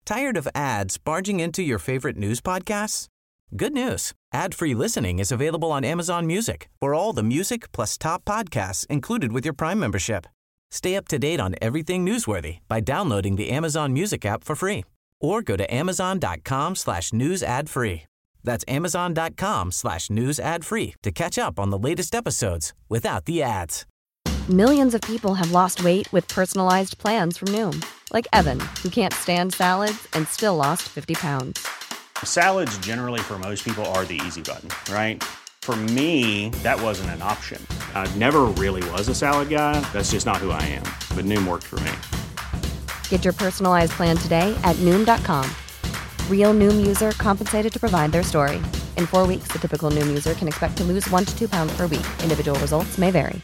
Tired of ads barging into your favorite news podcasts? Good news. Ad-free listening is available on Amazon Music for all the music plus top podcasts included with your Prime membership. Stay up to date on everything newsworthy by downloading the Amazon Music app for free or go to amazon.com/news ad free. That's amazon.com/news ad free to catch up on the latest episodes without the ads. Millions of people have lost weight with personalized plans from Noom. Like Evan, who can't stand salads and still lost 50 pounds. Salads generally for most people are the easy button, right? For me, that wasn't an option. I never really was a salad guy. That's just not who I am. But Noom worked for me. Get your personalized plan today at Noom.com. Real Noom user compensated to provide their story. In 4 weeks, the typical Noom user can expect to lose 1 to 2 pounds per week. Individual results may vary.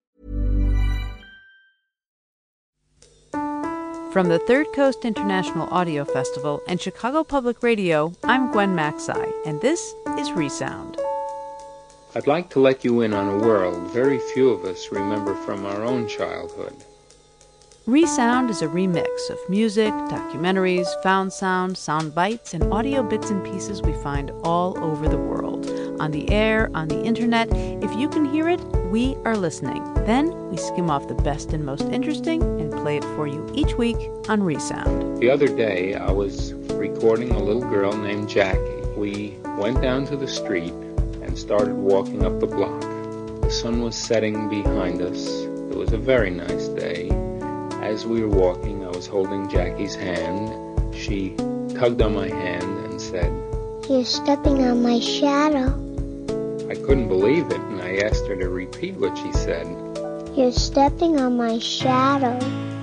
From the Third Coast International Audio Festival and Chicago Public Radio, I'm Gwen Macsai, and this is ReSound. I'd like to let you in on a world very few of us remember from our own childhood. ReSound is a remix of music, documentaries, found sound, sound bites, and audio bits and pieces we find all over the world. On the air, on the internet, if you can hear it, we are listening. Then we skim off the best and most interesting and play it for you each week on ReSound. The other day, I was recording a little girl named Jackie. We went down to the street and started walking up the block. The sun was setting behind us. It was a very nice day. As we were walking, I was holding Jackie's hand. She tugged on my hand and said, "You're stepping on my shadow." I couldn't believe it, and I asked her to repeat what she said. "You're stepping on my shadow."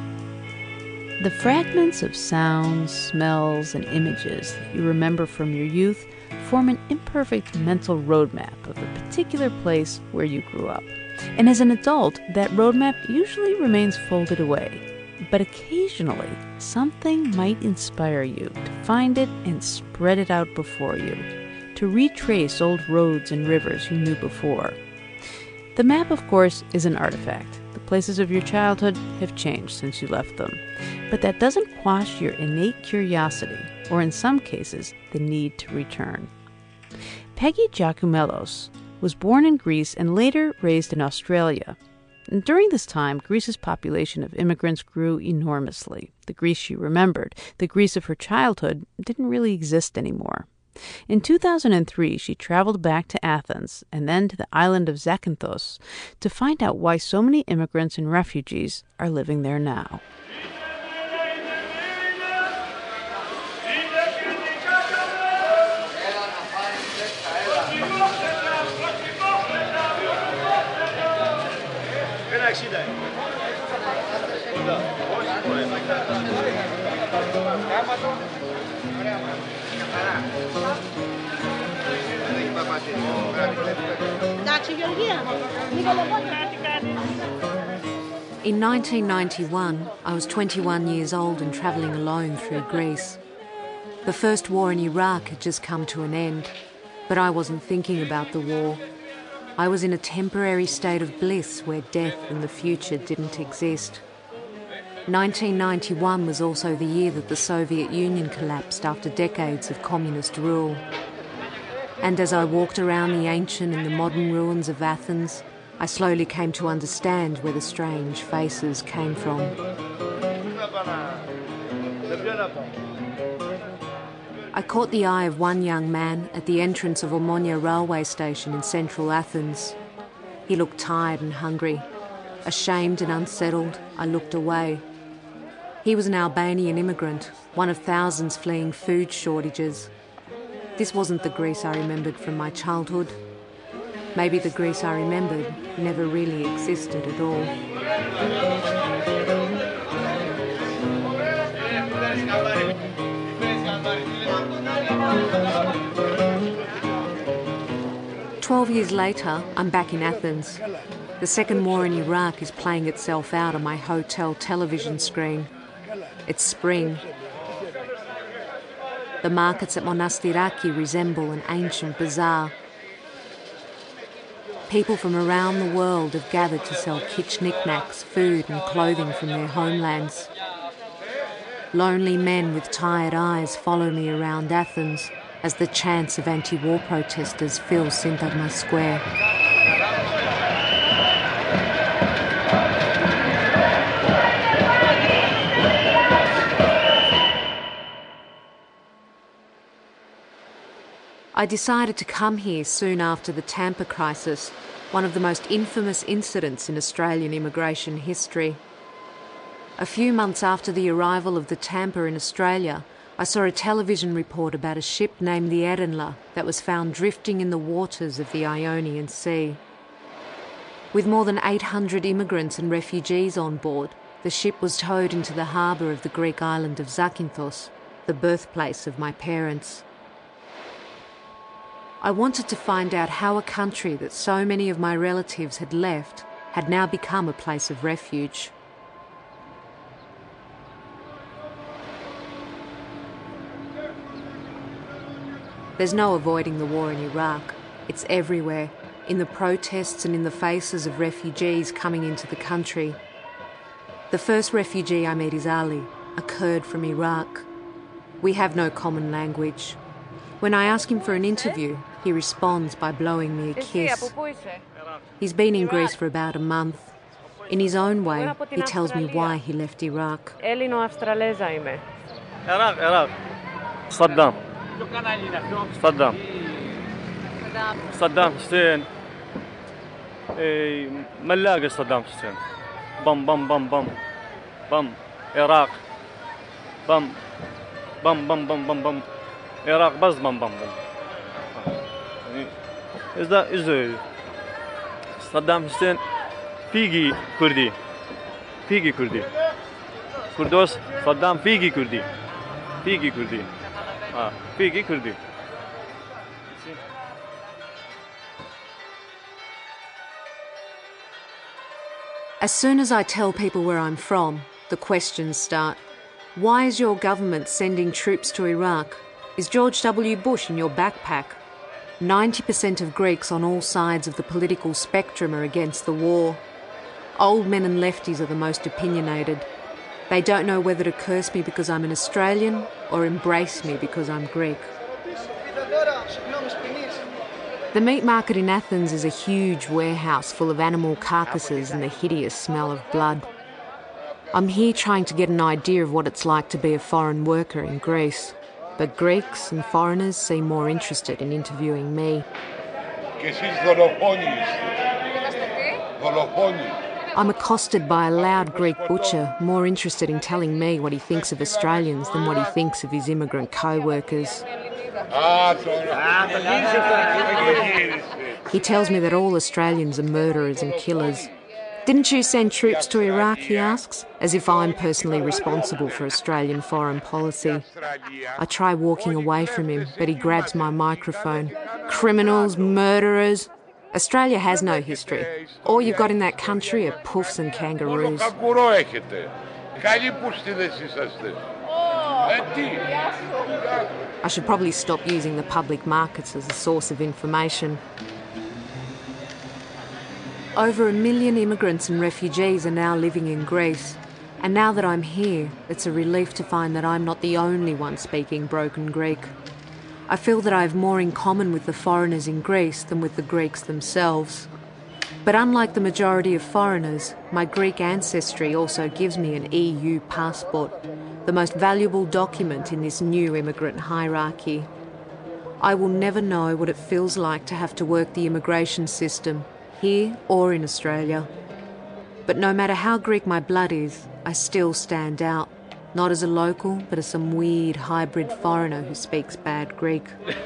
The fragments of sounds, smells, and images that you remember from your youth form an imperfect mental roadmap of the particular place where you grew up. And as an adult, that roadmap usually remains folded away. But occasionally, something might inspire you to find it and spread it out before you, to retrace old roads and rivers you knew before. The map, of course, is an artifact. The places of your childhood have changed since you left them. But that doesn't quash your innate curiosity, or in some cases, the need to return. Peggy Giacomellos was born in Greece and later raised in Australia. And during this time, Greece's population of immigrants grew enormously. The Greece she remembered, the Greece of her childhood, didn't really exist anymore. In 2003, she traveled back to Athens and then to the island of Zakynthos to find out why so many immigrants and refugees are living there now. In 1991, I was 21 years old and travelling alone through Greece. The first war in Iraq had just come to an end, but I wasn't thinking about the war. I was in a temporary state of bliss where death and the future didn't exist. 1991 was also the year that the Soviet Union collapsed after decades of communist rule. And as I walked around the ancient and the modern ruins of Athens, I slowly came to understand where the strange faces came from. I caught the eye of one young man at the entrance of Omonia railway station in central Athens. He looked tired and hungry. Ashamed and unsettled, I looked away. He was an Albanian immigrant, one of thousands fleeing food shortages. This wasn't the Greece I remembered from my childhood. Maybe the Greece I remembered never really existed at all. 12 years later, I'm back in Athens. The second war in Iraq is playing itself out on my hotel television screen. It's spring. The markets at Monastiraki resemble an ancient bazaar. People from around the world have gathered to sell kitsch knickknacks, food and clothing from their homelands. Lonely men with tired eyes follow me around Athens as the chants of anti-war protesters fill Syntagma Square. I decided to come here soon after the Tampa crisis, one of the most infamous incidents in Australian immigration history. A few months after the arrival of the Tampa in Australia, I saw a television report about a ship named the Erinla that was found drifting in the waters of the Ionian Sea. With more than 800 immigrants and refugees on board, the ship was towed into the harbour of the Greek island of Zakynthos, the birthplace of my parents. I wanted to find out how a country that so many of my relatives had left had now become a place of refuge. There's no avoiding the war in Iraq. It's everywhere, in the protests and in the faces of refugees coming into the country. The first refugee I met is Ali, a Kurd from Iraq. We have no common language. When I ask him for an interview, he responds by blowing me a kiss. He's been in Greece for about a month. In his own way, he tells me why he left Iraq. Saddam Hussein. ما نلاقي صدام حسين. بم بم بم بم بم عراق. بم بم بم بم بم بم عراق بس بم بم بم. إذا صدام حسين فيجي كردي كردوس صدام فيجي كردي فيجي كردي. As soon as I tell people where I'm from, the questions start. Why is your government sending troops to Iraq? Is George W. Bush in your backpack? 90% of Greeks on all sides of the political spectrum are against the war. Old men and lefties are the most opinionated. They don't know whether to curse me because I'm an Australian or embrace me because I'm Greek. The meat market in Athens is a huge warehouse full of animal carcasses and the hideous smell of blood. I'm here trying to get an idea of what it's like to be a foreign worker in Greece. But Greeks and foreigners seem more interested in interviewing me. I'm accosted by a loud Greek butcher, more interested in telling me what he thinks of Australians than what he thinks of his immigrant co-workers. He tells me that all Australians are murderers and killers. Didn't you send troops to Iraq, he asks, as if I'm personally responsible for Australian foreign policy. I try walking away from him, but he grabs my microphone. Criminals, murderers. Australia has no history. All you've got in that country are puffs and kangaroos. I should probably stop using the public markets as a source of information. Over 1 million immigrants and refugees are now living in Greece. And now that I'm here, it's a relief to find that I'm not the only one speaking broken Greek. I feel that I have more in common with the foreigners in Greece than with the Greeks themselves. But unlike the majority of foreigners, my Greek ancestry also gives me an EU passport, the most valuable document in this new immigrant hierarchy. I will never know what it feels like to have to work the immigration system, here or in Australia. But no matter how Greek my blood is, I still stand out, not as a local, but as some weird hybrid foreigner who speaks bad Greek.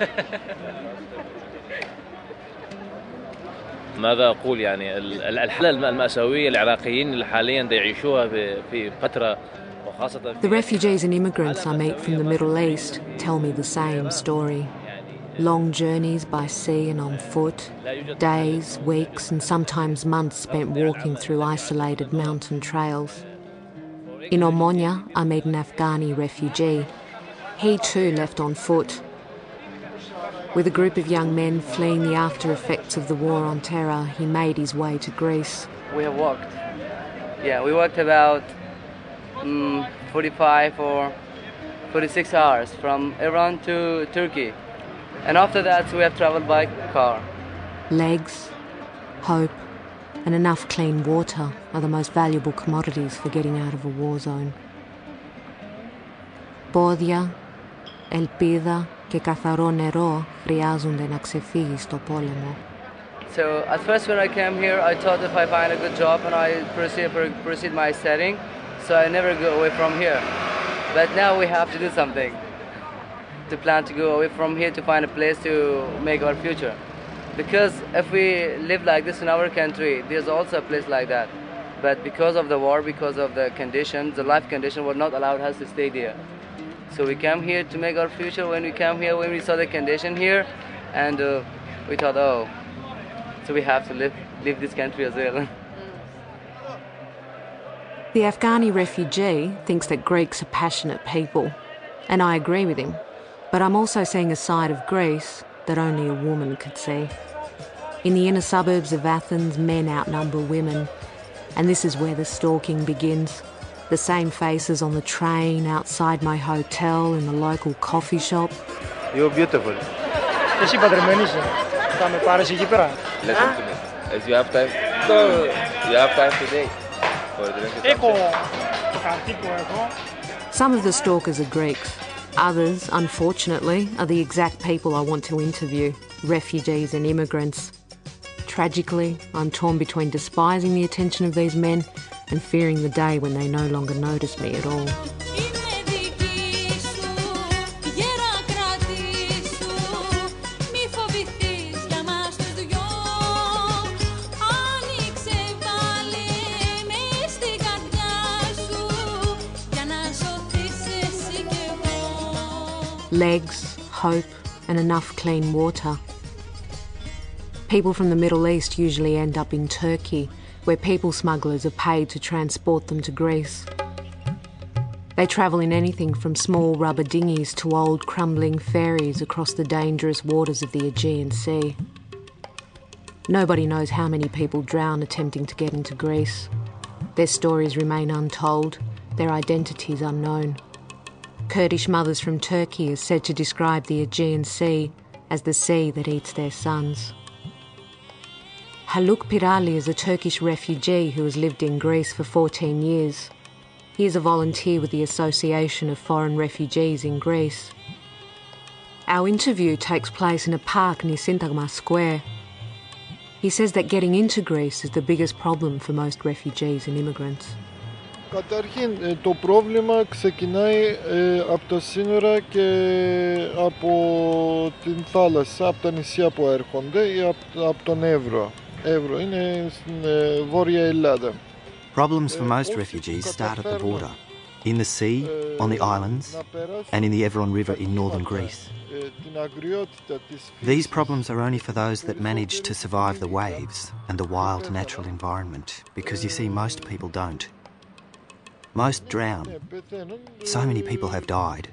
ماذا أقول يعني الحالة المأساوية العراقيين اللي حاليا يعيشوها في فترة وخاصة. The refugees and immigrants I meet from the Middle East tell me the same story. Long journeys by sea and on foot, days, weeks and sometimes months spent walking through isolated mountain trails. In Omonia, I meet an Afghani refugee. He too left on foot. With a group of young men fleeing the after effects of the war on terror, he made his way to Greece. We have walked. We walked about 45 or 46 hours from Iran to Turkey. And after that, we have traveled by car. Legs, hope, and enough clean water are the most valuable commodities for getting out of a war zone. Πόδια, ελπίδα και καθαρό νερό χρειάζονται να ξεφύγει στο πόλεμο. So at first when I came here, I thought if I find a good job and I proceed my studying, so I never go away from here. But now we have to do something to plan to go away from here to find a place to make our future. Because if we live like this in our country, there's also a place like that. But because of the war, because of the conditions, the life condition would not allow us to stay there. So we came here to make our future. When we came here, when we saw the condition here, and we thought, oh, so we have to leave this country as well. The Afghani refugee thinks that Greeks are passionate people, and I agree with him. But I'm also seeing a side of Greece that only a woman could see. In the inner suburbs of Athens, men outnumber women, and this is where the stalking begins. The same faces on the train, outside my hotel, in the local coffee shop. You're beautiful. Εσύ παντρεμένη είσαι. Θα με πάρεις εκεί πέρα. Listen to me. As you have time, you have time today. Έχω το χαρτί που έχω. Some of the stalkers are Greeks. Others, unfortunately, are the exact people I want to interview, refugees and immigrants. Tragically, I'm torn between despising the attention of these men and fearing the day when they no longer notice me at all. Legs, hope, and enough clean water. People from the Middle East usually end up in Turkey, where people smugglers are paid to transport them to Greece. They travel in anything from small rubber dinghies to old crumbling ferries across the dangerous waters of the Aegean Sea. Nobody knows how many people drown attempting to get into Greece. Their stories remain untold, their identities unknown. Kurdish mothers from Turkey are said to describe the Aegean Sea as the sea that eats their sons. Haluk Pirali is a Turkish refugee who has lived in Greece for 14 years. He is a volunteer with the Association of Foreign Refugees in Greece. Our interview takes place in a park near Syntagma Square. He says that getting into Greece is the biggest problem for most refugees and immigrants. Καταρχήν, το πρόβλημα ξεκινάει από τα σύνορα και από την θάλασσα, από τα νησιά που έρχονται ή από τον Εύρο. Εύρο είναι στην Βόρεια Ελλάδα. Problems for most refugees start at the border, in the sea, on the islands, and in the Evron River in northern Greece. These problems are only for those that manage to survive the waves and the wild natural environment, because you see, most people don't. Most drown. So many people have died.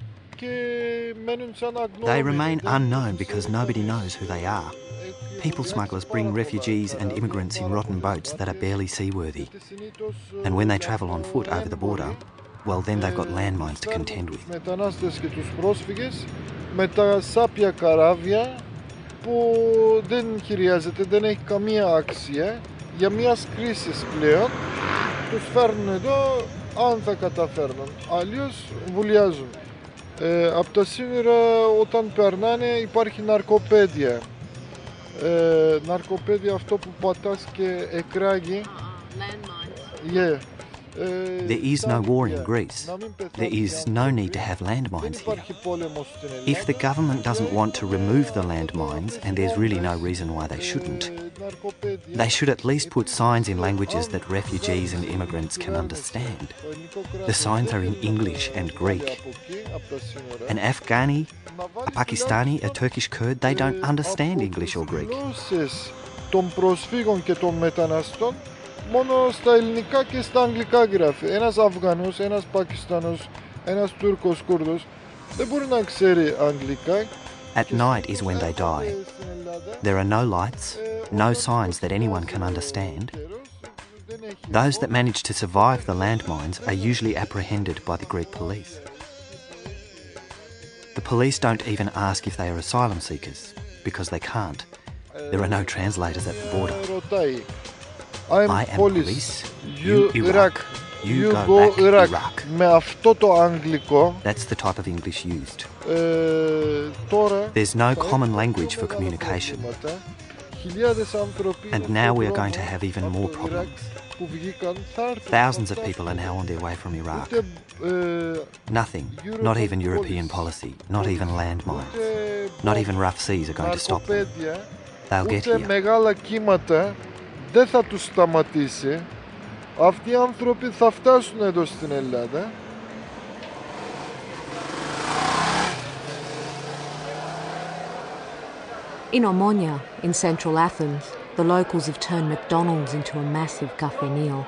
They remain unknown because nobody knows who they are. People smugglers bring refugees and immigrants in rotten boats that are barely seaworthy. And when they travel on foot over the border, well, then they've got landmines to contend with. Μετανάστες και τους πρόσφυγες με τα σάπια καράβια που δεν χρειάζεται, δεν έχει καμία αξία για μιας κρίσης πλέον. Τους φέρνουν εδώ αν θα καταφέρνουν, αλλιώς βουλιάζουν. Από τα σύνορα όταν περνάνε υπάρχει ναρκοπαίδεια. Ναρκοπαίδεια αυτό που πατάς και εκράγει. Yeah. There is no war in Greece. There is no need to have landmines here. If the government doesn't want to remove the landmines, and there's really no reason why they shouldn't, they should at least put signs in languages that refugees and immigrants can understand. The signs are in English and Greek. An Afghani, a Pakistani, a Turkish Kurd, they don't understand English or Greek. Των προσφύγων και των μεταναστών μόνο στα ελληνικά και στα αγγλικά γράφει. Ένας Αφγανός, ένας Πακιστανός, ένας Τούρκος Κούρδος δεν μπορεί να ξέρει αγγλικά. At night is when they die. There are no lights, no signs that anyone can understand, Those that manage to survive the landmines are usually apprehended by the Greek police. The police don't even ask if they are asylum seekers, because they can't. There are no translators at the border. I am police, you Iraq, you go back Iraq. That's the type of English used. There's no common language for communication. And now we are going to have even more problems. Thousands of people are now on their way from Iraq. Nothing, not even European policy, not even landmines, not even rough seas are going to stop them. They'll get here. Δεν θα τους σταματήσει. Αυτοί οι άνθρωποι θα φτάσουν εδώ στην Ελλάδα. In Omonia, in central Athens, the locals have turned McDonald's into a massive cafenil.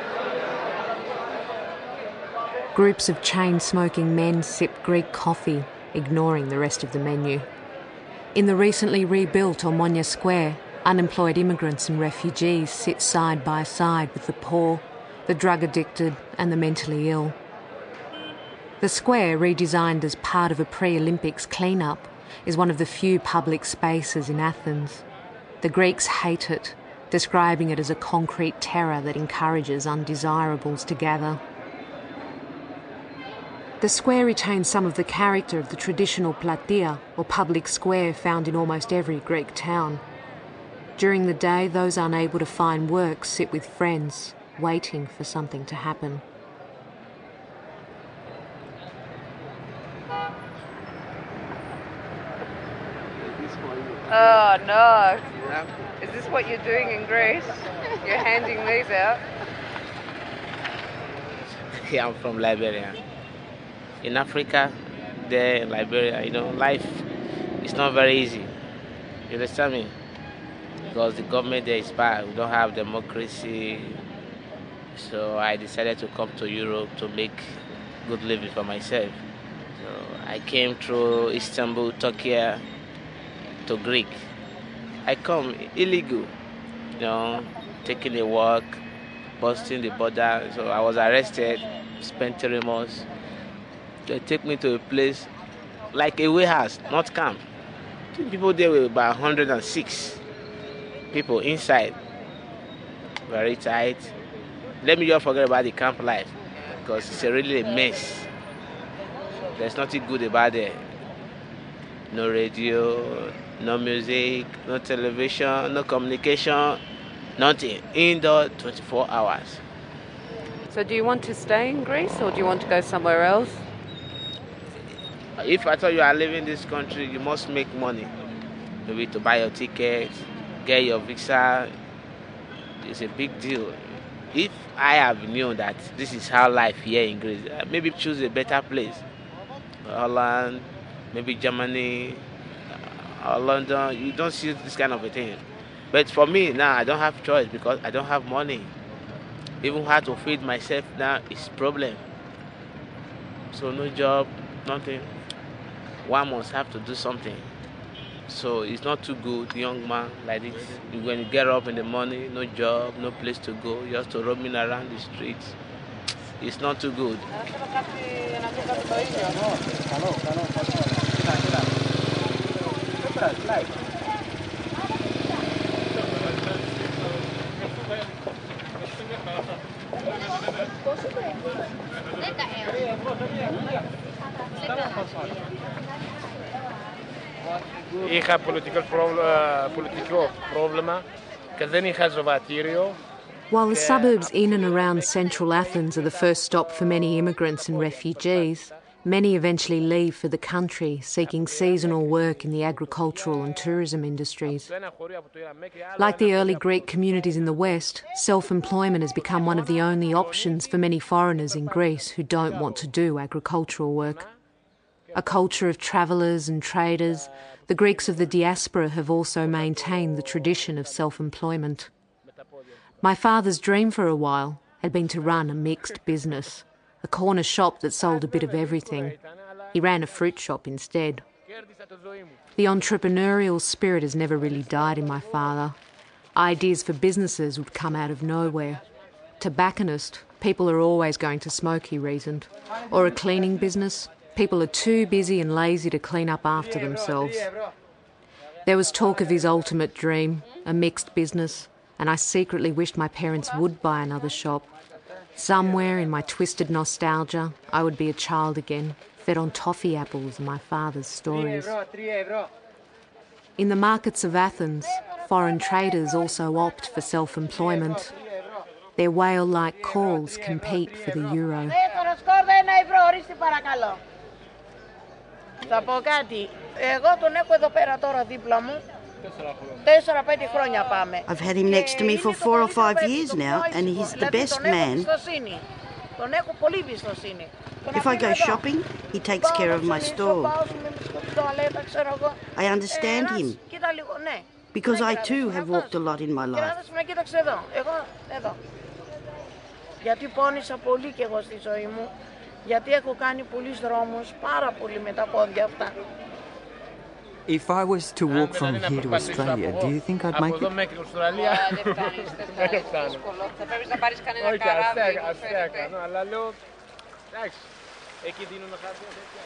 Groups of chain-smoking men sip Greek coffee, ignoring the rest of the menu. In the recently rebuilt Omonia Square, unemployed immigrants and refugees sit side by side with the poor, the drug-addicted and the mentally ill. The square, redesigned as part of a pre-Olympics clean-up, is one of the few public spaces in Athens. The Greeks hate it, describing it as a concrete terror that encourages undesirables to gather. The square retains some of the character of the traditional platia, or public square, found in almost every Greek town. During the day, those unable to find work sit with friends, waiting for something to happen. Oh no! Is this what you're doing in Greece? You're handing these out? Yeah, I'm from Liberia. In Africa, there in Liberia, life is not very easy. You understand me? Because the government there is bad. We don't have democracy. So I decided to come to Europe to make good living for myself. So I came through Istanbul, Turkey, to Greek. I come illegal, taking a walk, busting the border. So I was arrested, spent 3 months. They take me to a place like a warehouse, not camp. People there were about 106 people inside. Very tight. Let me just forget about the camp life, because it's really a mess. There's nothing good about it. No radio, no music, no television, no communication, nothing. Indoor 24 hours. So do you want to stay in Greece or do you want to go somewhere else? If I thought you are living in this country, you must make money. Maybe to buy your ticket, get your visa. It's a big deal. If I have known that this is how life here in Greece, maybe choose a better place. Holland, maybe Germany, or London. You don't see this kind of a thing. But for me now, I don't have choice because I don't have money. Even how to feed myself now is a problem. So no job, nothing. One must have to do something. So it's not too good, young man like this. When you get up in the morning, no job, no place to go, you have to roaming around the streets. It's not too good. Είχα πολιτικό πρόβλημα και δεν είχα ζωβατήριο. While the suburbs in and around central Athens are the first stop for many immigrants and refugees, many eventually leave for the country, seeking seasonal work in the agricultural and tourism industries. Like the early Greek communities in the West, self-employment has become one of the only options for many foreigners in Greece who don't want to do agricultural work. A culture of travellers and traders, the Greeks of the diaspora have also maintained the tradition of self-employment. My father's dream for a while had been to run a mixed business, a corner shop that sold a bit of everything. He ran a fruit shop instead. The entrepreneurial spirit has never really died in my father. Ideas for businesses would come out of nowhere. Tobacconist, people are always going to smoke, he reasoned. Or a cleaning business, people are too busy and lazy to clean up after themselves. There was talk of his ultimate dream, a mixed business, and I secretly wished my parents would buy another shop. Somewhere in my twisted nostalgia, I would be a child again, fed on toffee apples and my father's stories. In the markets of Athens, foreign traders also opt for self-employment. Their whale-like calls compete for the euro. Θα πω κάτι. Εγώ τον έχω εδώ πέρα τώρα δίπλα μου. 4-5 χρόνια πάμε. I've had him next to me for 4 or 5 years now, and he's the best man. Τον έχω πολύ εμπιστοσύνη. If I go shopping, he takes care of my store. I understand him, because I too have walked a lot in my life. Κοίταξε εδώ, εδώ. Γιατί πόνησα πολύ κι εγώ στη ζωή μου. Γιατί έχω κάνει πολλούς δρόμους, πάρα πολύ με τα πόδια αυτά. If I was to walk from here to Australia, do you think I'd make it? Δεν φτάνει. Θα πρέπει να πάρεις κανένα καράβι. Αστέακα, αλλά λέω, εντάξει, εκεί δίνουν χάρτη.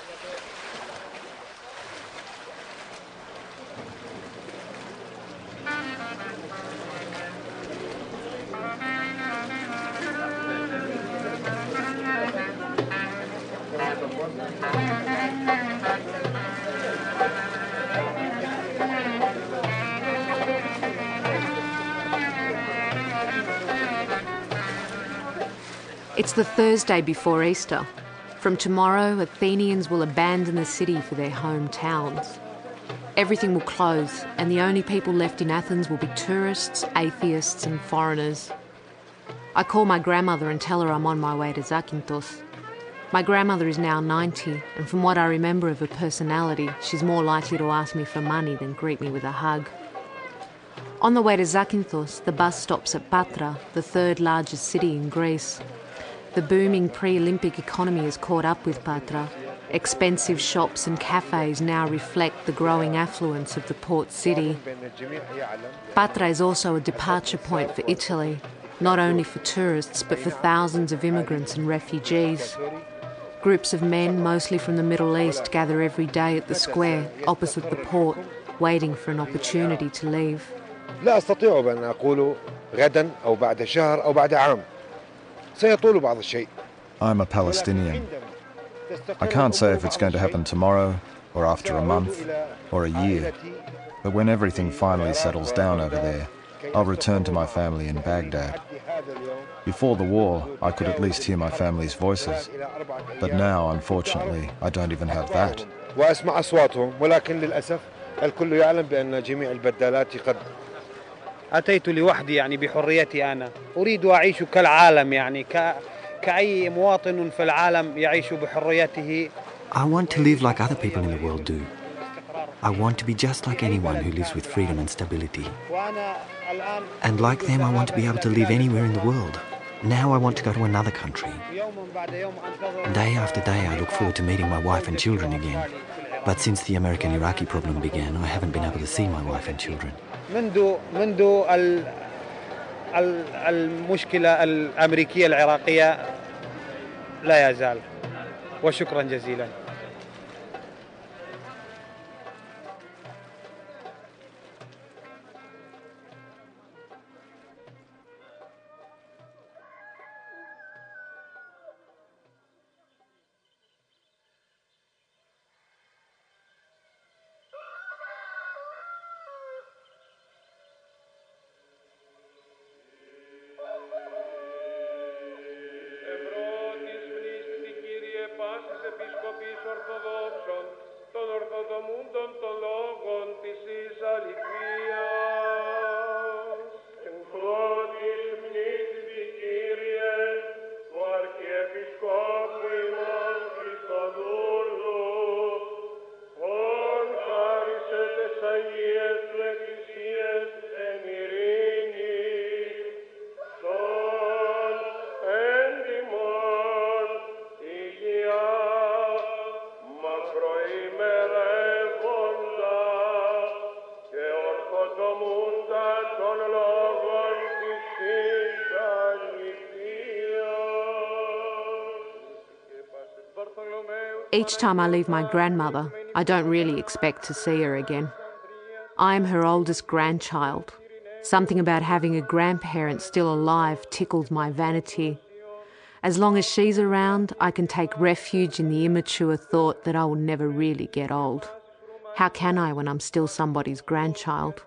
It's the Thursday before Easter. From tomorrow, Athenians will abandon the city for their hometowns. Everything will close, and the only people left in Athens will be tourists, atheists and foreigners. I call my grandmother and tell her I'm on my way to Zakynthos. My grandmother is now 90, and from what I remember of her personality, she's more likely to ask me for money than greet me with a hug. On the way to Zakynthos, the bus stops at Patra, the third largest city in Greece. The booming pre-Olympic economy has caught up with Patra. Expensive shops and cafes now reflect the growing affluence of the port city. Patra is also a departure point for Italy, not only for tourists but for thousands of immigrants and refugees. Groups of men, mostly from the Middle East, gather every day at the square opposite the port, waiting for an opportunity to leave. لا أستطيع أن أقول غدا أو بعد شهر أو بعد عام. سيطول بعض الشيء. I'm a Palestinian. I can't say if it's going to happen tomorrow, or after a month, or a year. But when everything finally settles down over there, I'll return to my family in Baghdad. Before the war, I could at least hear my family's voices. But now, unfortunately, I don't even have that. وأسمع أصواتهم، ولكن للأسف الكل يعلم بأن جميع البدالات قد أتيت لوحدي يعني بحريتي أنا. أريد أعيش كالعالم يعني كأي مواطن في العالم يعيش بحريته. I want to live like other people in the world do. I want to be just like anyone who lives with freedom and stability. And like them, I want to be able to live anywhere in the world. Now I want to go to another country. Day after day, I look forward to meeting my wife and children again. But since the American-Iraqi problem began, I haven't been able to see my wife and children. منذ المشكلة الأمريكية العراقية لا يزال. وشكرا جزيلا. Each time I leave my grandmother, I don't really expect to see her again. I am her oldest grandchild. Something about having a grandparent still alive tickles my vanity. As long as she's around, I can take refuge in the immature thought that I will never really get old. How can I when I'm still somebody's grandchild?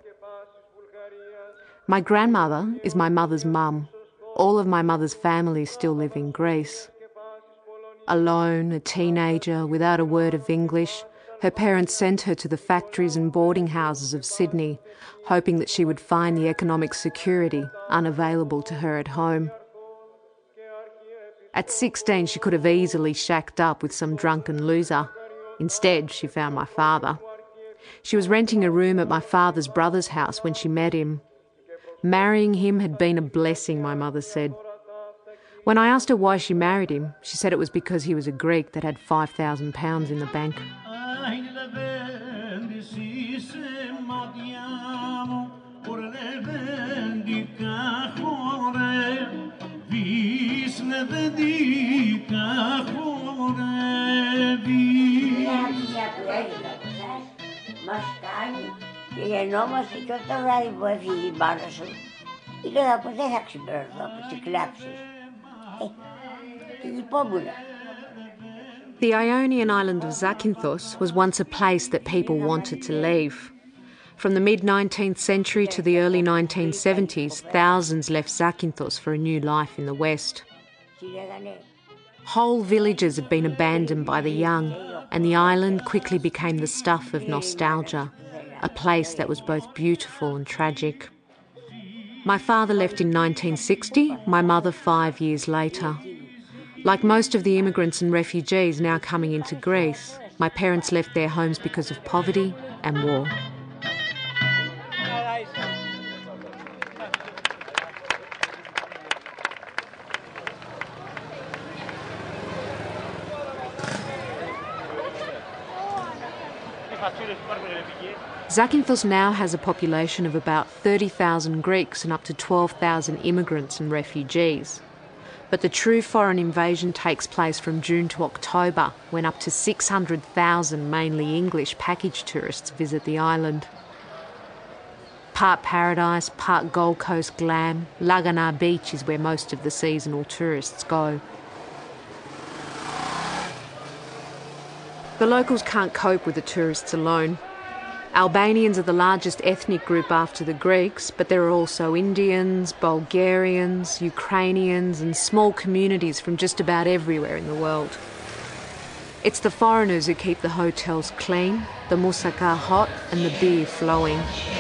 My grandmother is my mother's mum. All of my mother's family still live in Greece. Alone, a teenager, without a word of English, her parents sent her to the factories and boarding houses of Sydney, hoping that she would find the economic security unavailable to her at home. At 16, she could have easily shacked up with some drunken loser. Instead, she found my father. She was renting a room at my father's brother's house when she met him. Marrying him had been a blessing, my mother said. When I asked her why she married him, she said it was because he was a Greek that had £5,000 in the bank. Και γεννόμαστε και όταν βράδυ που έφυγε η μάνα σου, έλεγα πως δεν θα ξημερώσω από τις κλάψεις. Και λυπόμουνα. The Ionian island of Zakynthos was once a place that people wanted to leave. From the mid-19th century to the early 1970s, thousands left Zakynthos for a new life in the west. Whole villages had been abandoned by the young, and the island quickly became the stuff of nostalgia, a place that was both beautiful and tragic. My father left in 1960, my mother 5 years later. Like most of the immigrants and refugees now coming into Greece, my parents left their homes because of poverty and war. Zakynthos now has a population of about 30,000 Greeks and up to 12,000 immigrants and refugees. But the true foreign invasion takes place from June to October, when up to 600,000 mainly English package tourists visit the island. Part paradise, part Gold Coast glam, Lagana Beach is where most of the seasonal tourists go. The locals can't cope with the tourists alone. Albanians are the largest ethnic group after the Greeks, but there are also Indians, Bulgarians, Ukrainians and small communities from just about everywhere in the world. It's the foreigners who keep the hotels clean, the moussaka hot and the beer flowing.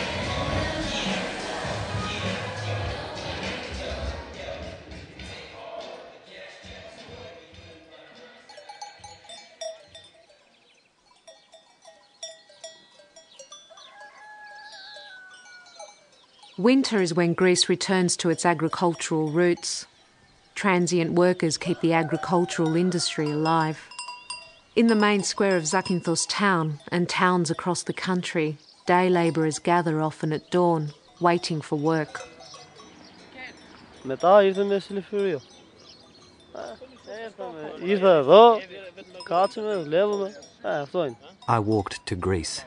Winter is when Greece returns to its agricultural roots. Transient workers keep the agricultural industry alive. In the main square of Zakynthos town and towns across the country, day labourers gather often at dawn, waiting for work. Μετά ήρθαμε στη Λευτερία. Ήρθα εδώ, κάτσαμε, δουλεύουμε. Αυτό είναι. I walked to Greece.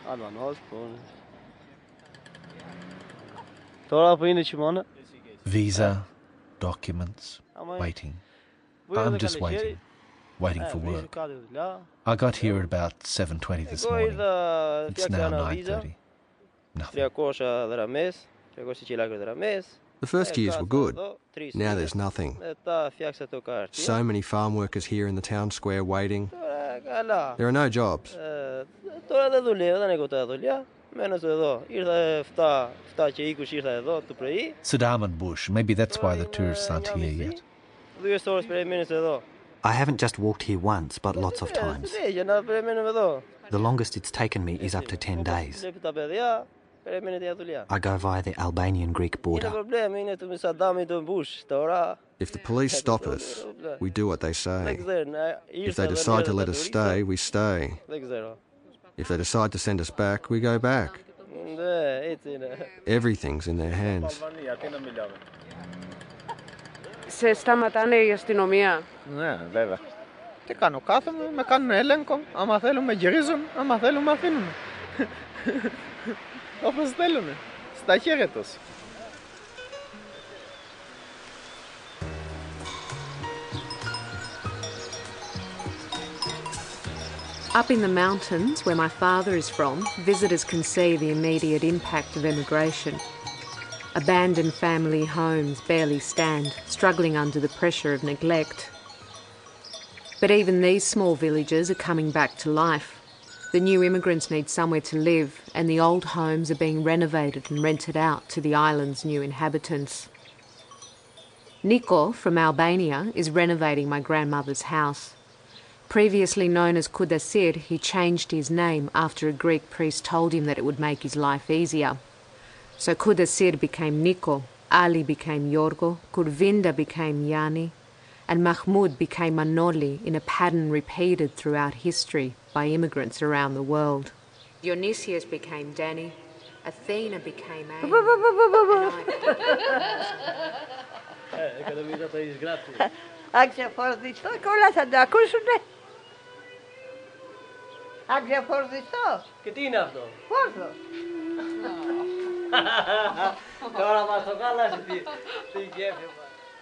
Τώρα που είναι χειμώνα. Visa, documents, waiting. I'm just waiting for work. I got here at about 7:20 this morning. It's now 9:30. Nothing. 300 δραμές, 300 κιλάκια δραμές. The first years were good. Now there's nothing. So many farm workers here in the town square waiting. There are no jobs. Τώρα δεν δουλεύω, δεν έχω τώρα δουλειά. Μένω εδώ. Ήρθα 7 και 20 ήρθα εδώ το πρωί. Saddam and Bush, maybe that's why the tourists aren't here yet. 2 ώρες περιμένεις εδώ. I haven't just walked here once, but lots of times. Για να περιμένουμε εδώ. The longest it's taken me is up to 10 days. Βλέπει τα παιδιά, περιμένετε για δουλειά. I go via the Albanian-Greek border. Το πρόβλημα είναι του Σαντάμ ή του Μπούς τώρα. If the police stop us, we do what they say. If they decide to let us stay, we stay. If they decide to send us back, we go back. Everything's in their hands. Σε σταματάνε η αστυνομία. Ναι, βέβαια. Τι κάνω, κάθομαι, με κάνουν έλεγχο, άμα θέλουν με γυρίζουν, άμα θέλουν με αφήνουν. Όπως θέλουν, στα χέρια τους. Up in the mountains, where my father is from, visitors can see the immediate impact of emigration. Abandoned family homes barely stand, struggling under the pressure of neglect. But even these small villages are coming back to life. The new immigrants need somewhere to live, and the old homes are being renovated and rented out to the island's new inhabitants. Niko, from Albania, is renovating my grandmother's house. Previously known as Kudasir, he changed his name after a Greek priest told him that it would make his life easier. So Kudasir became Niko, Ali became Yorgo, Kurvinda became Yani, and Mahmud became Manoli in a pattern repeated throughout history by immigrants around the world. Dionysius became Danny, Athena became Anne. Αξιοφορτιστό και όλα θα το ακούσουνε. Αξιοφορτιστό. Και τι είναι αυτό? Πόρθο. Τώρα μας το κάλασε την κέφη μας.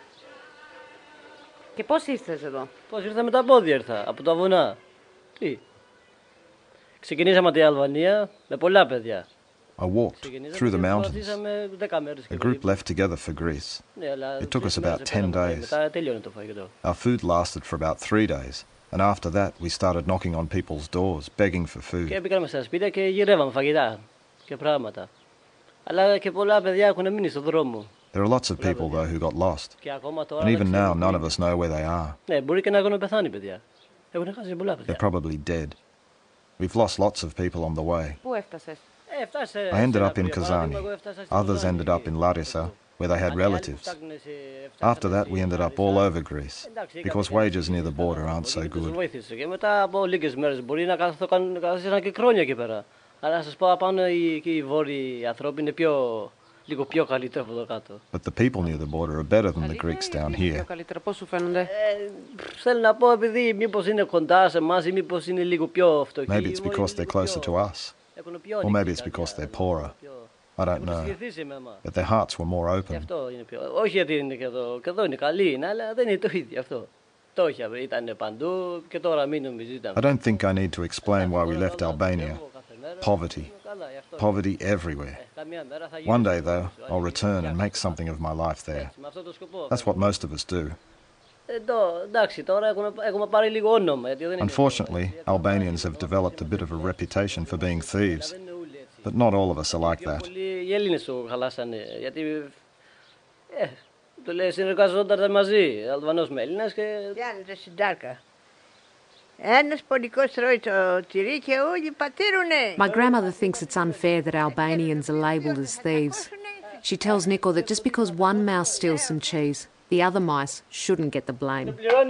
Και πώς ήρθες εδώ? Πώς ήρθα με τα πόδια ήρθα, από τα βουνά. Τι? Ξεκινήσαμε τη Αλβανία με πολλά παιδιά. I walked through the mountains. A group left together for Greece. It took us about 10 days. Our food lasted for about 3 days, and after that we started knocking on people's doors, begging for food. Και πήγαμε στα σπίτια και γυρεύαμε φαγητά και πράγματα. Αλλά και πολλά παιδιά έχουν μείνει στον δρόμο. There are lots of people though who got lost, and even now none of us know where they are. Ναι, μπορεί και να έχουν πεθάνει παιδιά. Έχουν χάσει πολλά παιδιά. They're probably dead. We've lost lots of people on the way. Πού έφτασες? I ended up in Kazani. Others ended up in Larissa, where they had relatives. After that, we ended up all over Greece, because wages near the border aren't so good. Και μετά από λίγες μέρες μπορεί να καθίσαν και χρόνια εκεί πέρα. Αλλά να σας πω, απάνω οι βόρειοι ανθρώποι είναι λίγο πιο καλύτεροι από εδώ κάτω. But the people near the border are better than the Greeks down here. Καλύτερα, πώς σου φαίνονται? Θέλω να πω, επειδή μήπως είναι κοντά σε εμάς ή μήπως είναι λίγο πιο φτωχοί. Maybe it's because they're closer to us. Or maybe it's because they're poorer. I don't know. But their hearts were more open. Όχι γιατί είναι και εδώ είναι καλή, αλλά δεν είναι το ίδιο αυτό. Φτώχεια ήταν παντού και τώρα μην νομίζετε. I don't think I need to explain why we left Albania. Poverty. Poverty everywhere. One day, though, I'll return and make something of my life there. That's what most of us do. Unfortunately, Albanians have developed a bit of a reputation for being thieves, but not all of us are like that. My grandmother thinks it's unfair that Albanians are labelled as thieves. She tells Niko that just because one mouse steals some cheese, the other mice shouldn't get the blame.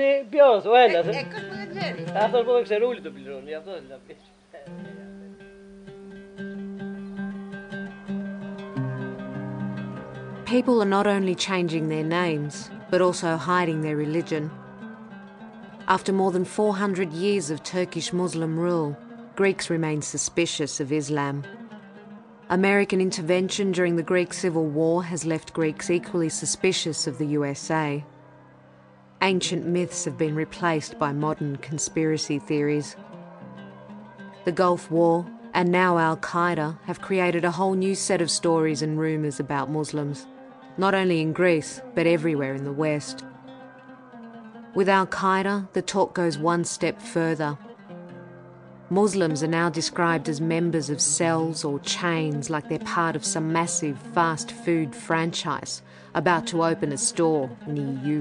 People are not only changing their names, but also hiding their religion. After more than 400 years of Turkish Muslim rule, Greeks remain suspicious of Islam. American intervention during the Greek Civil War has left Greeks equally suspicious of the USA. Ancient myths have been replaced by modern conspiracy theories. The Gulf War and now Al-Qaeda have created a whole new set of stories and rumours about Muslims, not only in Greece but everywhere in the West. With Al-Qaeda, the talk goes one step further. Muslims are now described as members of cells or chains like they're part of some massive fast food franchise about to open a store near you.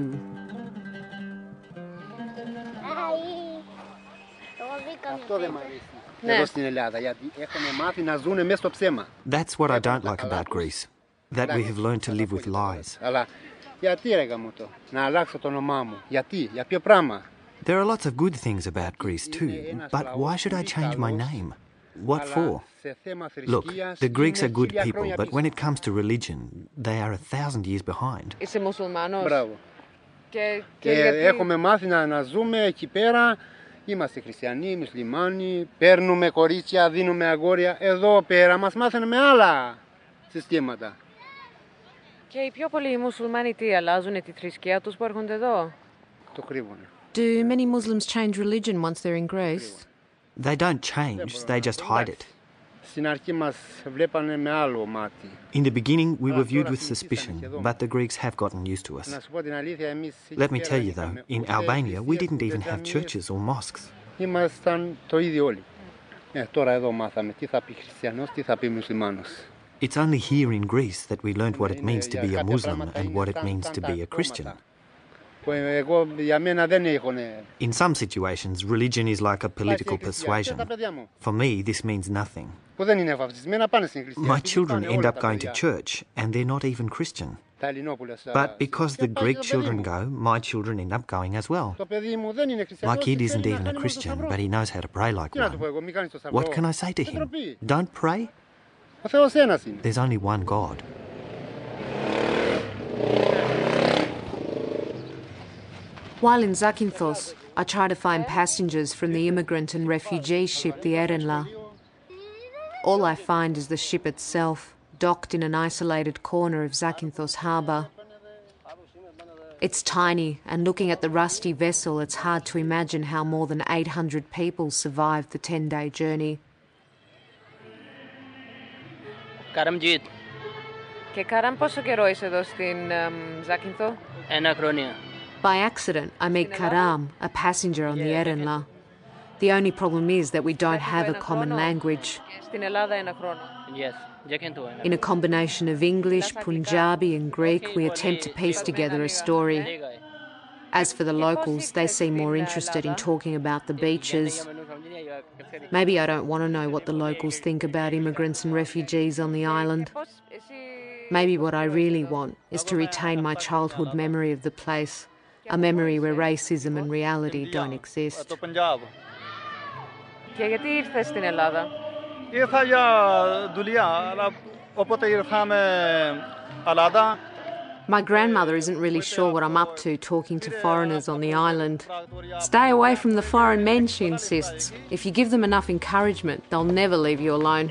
That's what I don't like about Greece, that we have learned to live with lies. There are lots of good things about Greece too, but why should I change my name? What for? Look, the Greeks are good people, but when it comes to religion, they are 1,000 years behind. Είσαι μουσουλμάνος? Μπράβο. Και έχουμε μάθει να ζούμε εκεί πέρα. Είμαστε χριστιανοί, μουσουλμάνοι, παίρνουμε κορίτσια, δίνουμε αγόρια. Εδώ πέρα μας μάθανε με άλλα συστήματα. Και οι πιο πολλοί μουσουλμάνοι τι, αλλάζουν τη θρησκεία τους που έρχονται εδώ? Το κρύβουν. Do many Muslims change religion once they're in Greece? They don't change, they just hide it. Στην αρχή μας βλέπανε με άλλο μάτι. In the beginning, we were viewed with suspicion, but the Greeks have gotten used to us. Let me tell you though, in Albania, we didn't even have churches or mosques. Ήμασταν το ίδιο όλοι. Τώρα εδώ μάθαμε τι θα πει χριστιανός, τι θα πει μουσουλμάνος. It's only here in Greece that we learned what it means to be a Muslim and what it means to be a Christian. In some situations, religion is like a political persuasion. For me, this means nothing. My children end up going to church and they're not even Christian. But because the Greek children go, my children end up going as well. My kid isn't even a Christian, but he knows how to pray like one. What can I say to him? Don't pray? There's only one God. While in Zakynthos, I try to find passengers from the immigrant and refugee ship, the Erenla. All I find is the ship itself, docked in an isolated corner of Zakynthos harbour. It's tiny, and looking at the rusty vessel, it's hard to imagine how more than 800 people survived the 10-day journey. Karamjit. Και Karam, πόσο καιρό είσαι εδώ στην Zakynthos? 1 χρόνια. By accident, I meet Karam, a passenger on the Erenla. The only problem is that we don't have a common language. Yes. In a combination of English, Punjabi and Greek, we attempt to piece together a story. As for the locals, they seem more interested in talking about the beaches. Maybe I don't want to know what the locals think about immigrants and refugees on the island. Maybe what I really want is to retain my childhood memory of the place, a memory where racism and reality don't exist. Και γιατί ήρθες στην Ελλάδα? Ήρθα για δουλειά, αλλά όποτε ήρθαμε Ελλάδα. My grandmother isn't really sure what I'm up to talking to foreigners on the island. Stay away from the foreign men, she insists. If you give them enough encouragement, they'll never leave you alone.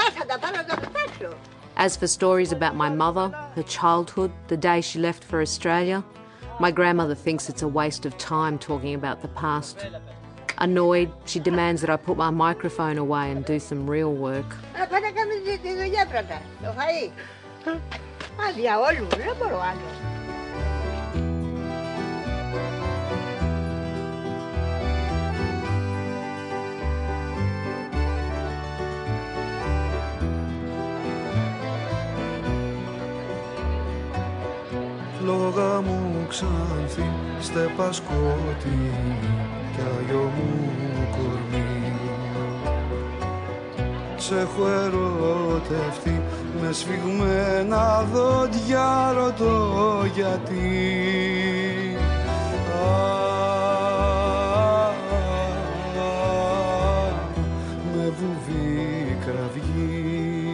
As for stories about my mother, her childhood, the day she left for Australia, my grandmother thinks it's a waste of time talking about the past. Annoyed, she demands that I put my microphone away and do some real work. Φλόγα μου ξανθή, στέπα σκοτεινή κι αγιό μου κορμί. Σ' έχω ερωτευτεί με σφιγμένα δόντια, ρωτώ γιατί. Με βουβή κραυγή.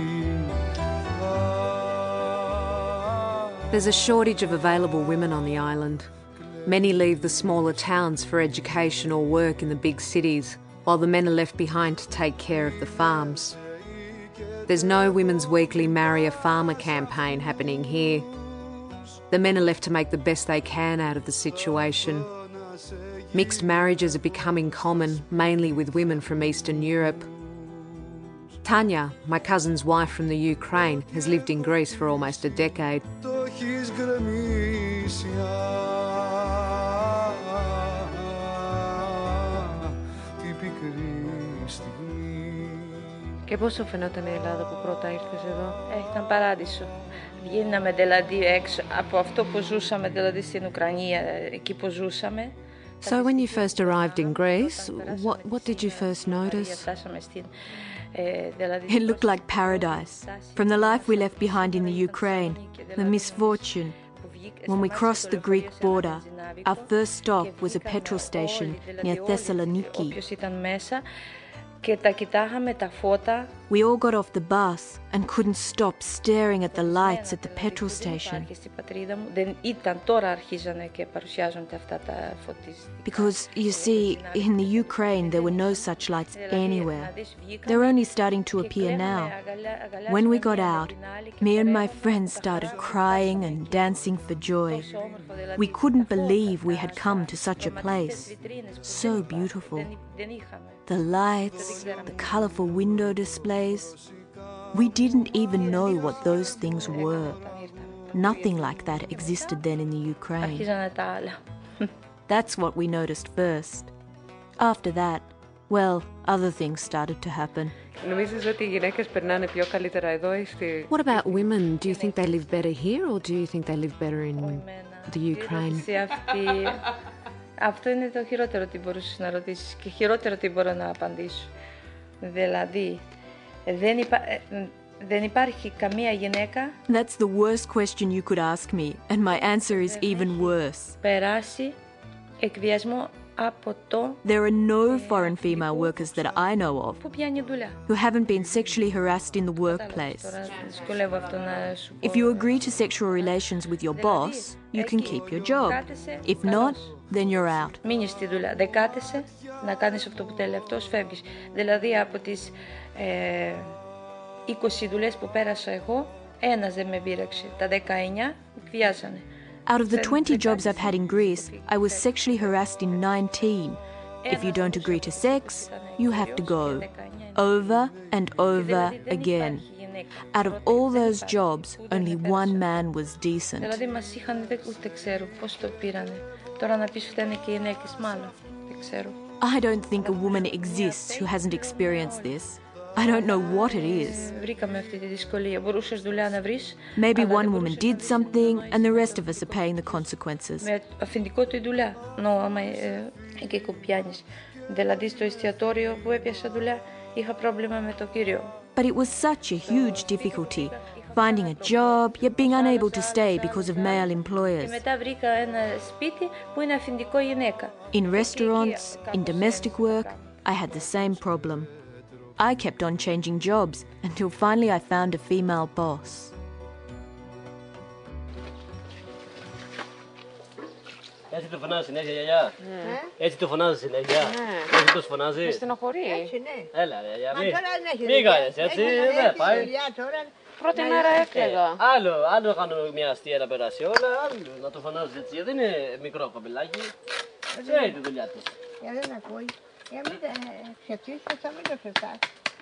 There's a shortage of available women on the island. Many leave the smaller towns for education or work in the big cities, while the men are left behind to take care of the farms. There's no Women's Weekly Marry a Farmer campaign happening here. The men are left to make the best they can out of the situation. Mixed marriages are becoming common, mainly with women from Eastern Europe. Tanya, my cousin's wife from the Ukraine, has lived in Greece for almost a decade. Και πώς σου φαινόταν η Ελλάδα που πρώτα ήρθες εδώ? Ήταν παράδεισο. Βγαίναμε δηλαδή έξω από αυτό που ζούσαμε, δηλαδή στην Ουκρανία, εκεί που ζούσαμε. So when you first arrived in Greece, what did you first notice? It looked like paradise. From the life we left behind in the Ukraine, the misfortune. When we crossed the Greek border, our first stop was a petrol station near Thessaloniki. Και τα κοιτάγαμε τα φώτα. We all got off the bus and couldn't stop staring at the lights at the petrol station. Στην πατρίδα μου δεν ήταν, τώρα αρχίζανε και παρουσιάζονται αυτά τα φωτιστικά. Because, you see, in the Ukraine there were no such lights anywhere. They're only starting to appear now. When we got out, me and my friends started crying and dancing for joy. We couldn't believe we had come to such a place. So beautiful. The lights, the colourful window displays. We didn't even know what those things were. Nothing like that existed then in the Ukraine. That's what we noticed first. After that, well, other things started to happen. What about women? Do you think they live better here or do you think they live better in the Ukraine? Αυτό είναι το χειρότερο τι μπορούσες να ρωτήσεις και χειρότερο τι μπορώ να απαντήσω. Δηλαδή, δεν υπάρχει καμία γυναίκα. That's the worst question you could ask me, and my answer is even worse. Περάσει εκβιασμό από το. There are no foreign female workers that I know of Που πιάνει δουλειά. who haven't been sexually harassed in the workplace. Τώρα δυσκολεύω αυτό να σου πω. If you agree to sexual relations with your boss, you can keep your job. If not, then you're out. Μείνεις στη δουλειά. Δεν κάθεσαι να κάνεις αυτό που τελευταίος φεύγεις. Δηλαδή από τις 20 δουλειές που πέρασα εγώ, ένας δεν με πείραξε. Τα 19 εκβιάζανε. Out of the 20 jobs I've had in Greece, I was sexually harassed in 19. If you don't agree to sex, you have to go. Over and over again. Out of all those jobs, only one man was decent. Δηλαδή μας είχαν, ούτε ξέρω πώς το πήρανε. Τώρα να πεις φταίνε και οι γυναίκες, μάλλον. Δεν ξέρω. I don't think a woman exists who hasn't experienced this. I don't know what it is. Βρήκαμε αυτή τη δυσκολία. Μπορούσες δουλειά να βρεις. Maybe one woman did something and the rest of us are paying the consequences. Με αφεντικό τη δουλειά. Άμα και κοπιάνεις. Δηλαδή στο εστιατόριο που έπιασα δουλειά είχα πρόβλημα με το κύριο. But it was such a huge difficulty. Finding a job, yet being unable to stay because of male employers. Και μετά βρήκα ένα σπίτι που είναι αφεντικό γυναίκα. In restaurants, in domestic work, I had the same problem. I kept on changing jobs until finally I found a female boss. Έτσι το φωνάζει συνέχεια, γιαγιά. Έτσι το φωνάζει συνέχεια. Έτσι το φωνάζει. Με στενοχωρεί. Έτσι, ναι. Έλα, γιαγιά. Μην κάνεις έτσι, δεν πάει. Πρώτη μέρα έφταιγα. Άλλο κάνω μια αστεία να περάσει όλα, άλλο να το φωνάζεις έτσι, γιατί είναι μικρό κοπελάκι. Έτσι είναι τη δουλειά της. Δεν ακούει. Για μην ξεφύγεις, θα μην το φευτάς.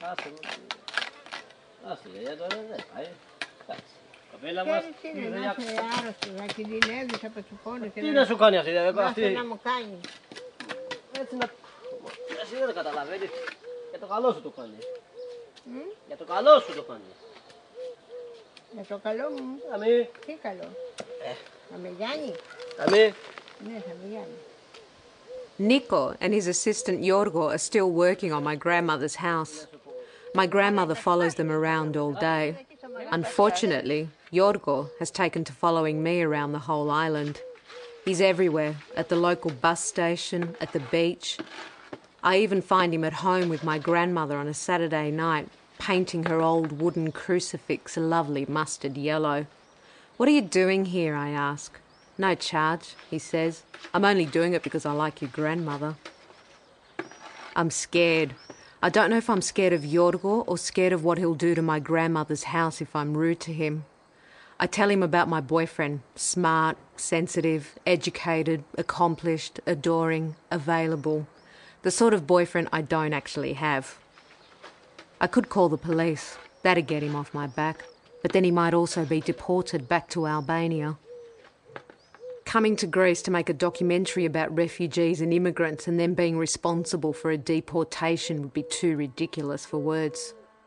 Άστε, γιαγιά, τώρα δεν πάει. Εντάξει. Κοπέλα μας, είναι να είσαι άρρωστος, να κινδυνεύεις από τους πόνους. Τι να σου κάνει αυτή, να μου κάνει. Έτσι να... Εσύ δεν το καταλαβαίνεις. Για το καλό σου το κάνει. Για το καλό σου το κάνει. Για το καλό μου. Αμή. Τι καλό. Θα με γιάνει. Αμή. Ναι, θα με γιάνει. Nico and his assistant Yorgo are still working on my grandmother's house. My grandmother follows them around all day. Unfortunately, Yorgo has taken to following me around the whole island. He's everywhere, at the local bus station, at the beach. I even find him at home with my grandmother on a Saturday night, painting her old wooden crucifix a lovely mustard yellow. "What are you doing here?" I ask. "No charge," he says. "I'm only doing it because I like your grandmother." I'm scared. I don't know if I'm scared of Yorgo or scared of what he'll do to my grandmother's house if I'm rude to him. I tell him about my boyfriend, smart, sensitive, educated, accomplished, adoring, available. The sort of boyfriend I don't actually have. I could call the police. That'd get him off my back. But then he might also be deported back to Albania. Coming to Greece to make a documentary about refugees and immigrants and then being responsible for a deportation would be too ridiculous for words.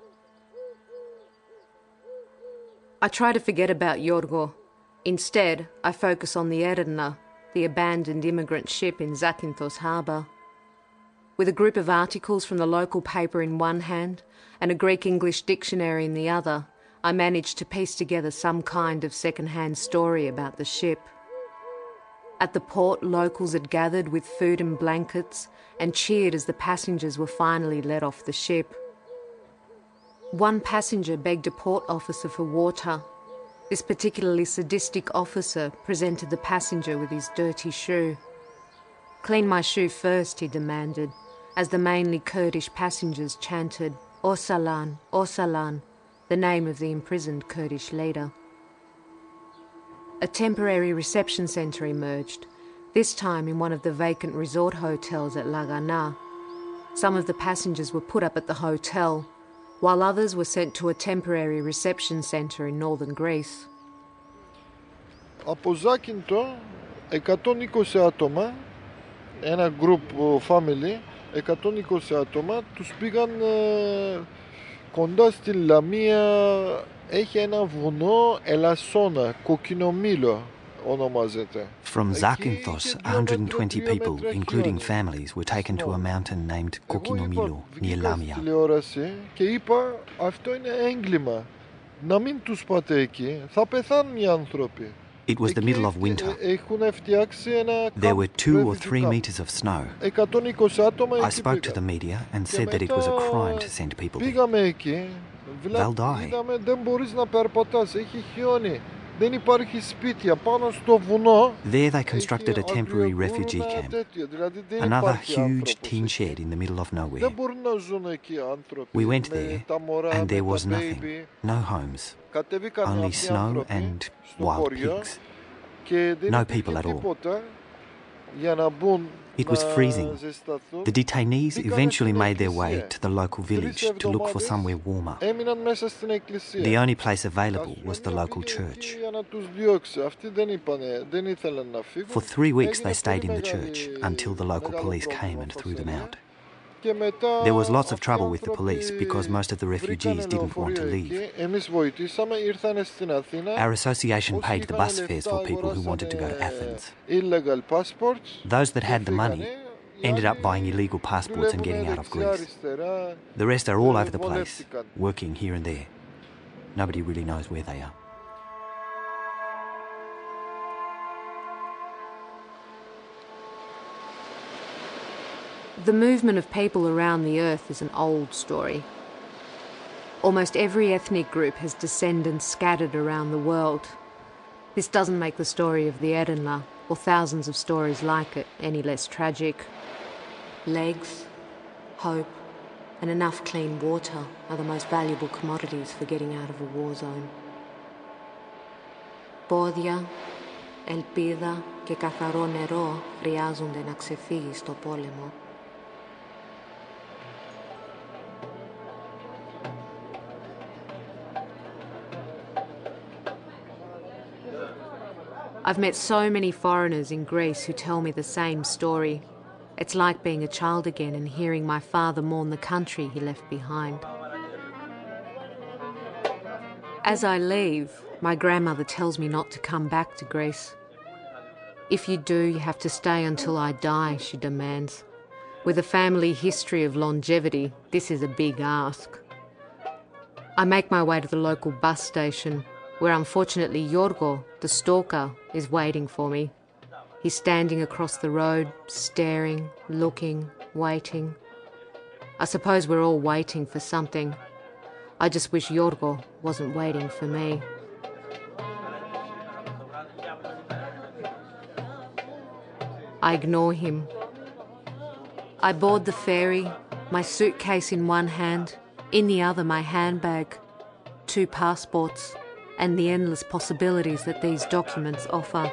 I try to forget about Yorgo. Instead, I focus on the Edirne, the abandoned immigrant ship in Zakynthos harbour. With a group of articles from the local paper in one hand and a Greek-English dictionary in the other, I managed to piece together some kind of second-hand story about the ship. At the port, locals had gathered with food and blankets and cheered as the passengers were finally let off the ship. One passenger begged a port officer for water. This particularly sadistic officer presented the passenger with his dirty shoe. "Clean my shoe first," he demanded, as the mainly Kurdish passengers chanted, "Öcalan, Öcalan," the name of the imprisoned Kurdish leader. A temporary reception centre emerged, this time in one of the vacant resort hotels at Lagana. Some of the passengers were put up at the hotel, while others were sent to a temporary reception centre in northern Greece. Από Ζάκυνθο, 120 άτομα, ένα group family, 120 άτομα, τους πήγαν κοντά στη Λαμία, έχει ένα βουνό Ελασσόνα, κοκκινομήλο ονομάζεται. From Zakynthos, 120 people, including families, were taken to a mountain named Kokinomilo, near Lamia. Τηλεόραση και είπα, αυτό είναι έγκλημα. Να μην τους πάτε εκεί, θα πεθάνουν οι άνθρωποι. It was the middle of winter. There were 2 or 3 meters of snow. I spoke to the media and said that it was a crime to send people there. They'll die. Δεν μπορείς να περπατάς, έχει χιόνι. Δεν υπάρχει σπίτια πάνω στο βουνό. There they constructed a temporary refugee camp, another huge tin shed in the middle of nowhere. Δεν μπορούν να ζουν εκεί άνθρωποι. We went there and there was nothing, no homes, only snow and wild pigs. No people at all. It was freezing. The detainees eventually made their way to the local village to look for somewhere warmer. The only place available was the local church. For 3 weeks they stayed in the church until the local police came and threw them out. There was lots of trouble with the police because most of the refugees didn't want to leave. Our association paid the bus fares for people who wanted to go to Athens. Those that had the money ended up buying illegal passports and getting out of Greece. The rest are all over the place, working here and there. Nobody really knows where they are. The movement of people around the earth is an old story. Almost every ethnic group has descendants scattered around the world. This doesn't make the story of the Erenla, or thousands of stories like it, any less tragic. Legs, hope, and enough clean water are the most valuable commodities for getting out of a war zone. Πόδια, ελπίδα και καθαρό νερό χρειάζονται να ξεφύγει στο πόλεμο. I've met so many foreigners in Greece who tell me the same story. It's like being a child again and hearing my father mourn the country he left behind. As I leave, my grandmother tells me not to come back to Greece. If you do, you have to stay until I die, she demands. With a family history of longevity, this is a big ask. I make my way to the local bus station, where unfortunately Yorgo, the stalker, is waiting for me. He's standing across the road, staring, looking, waiting. I suppose we're all waiting for something. I just wish Yorgo wasn't waiting for me. I ignore him. I board the ferry, my suitcase in one hand, in the other my handbag, 2 passports, and the endless possibilities that these documents offer.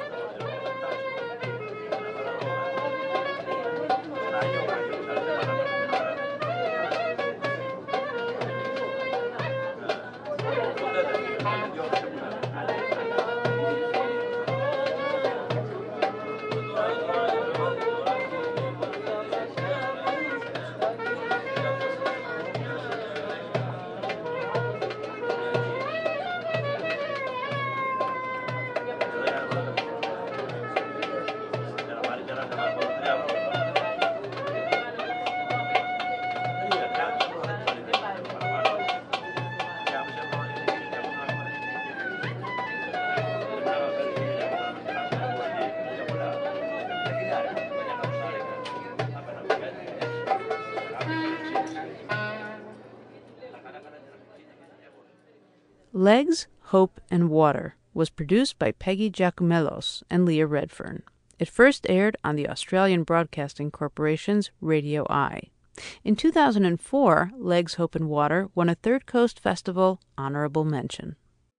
Legs, Hope, and Water was produced by Peggy Giacomellos and Leah Redfern. It first aired on the Australian Broadcasting Corporation's Radio Eye. In 2004, Legs, Hope, and Water won a Third Coast Festival honorable mention.